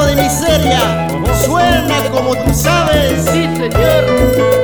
grano de miseria suena como tú sabes. Sí, señor.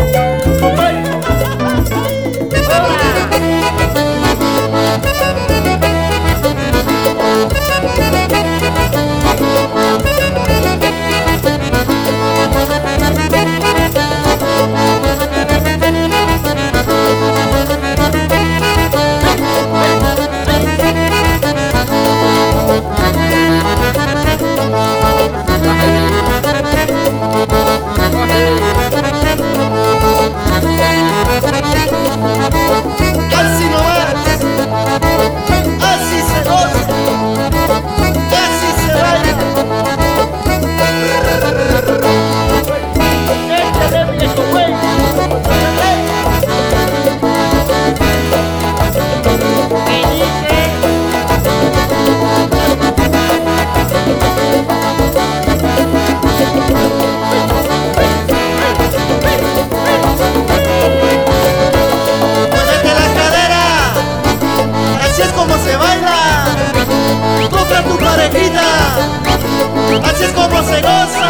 Así nomás, así se goza, así se baila. Échale, viejo güey. ¿Qué dice? Muévete la cadera, así es como se baila. Toca tu parejita, así es como se goza.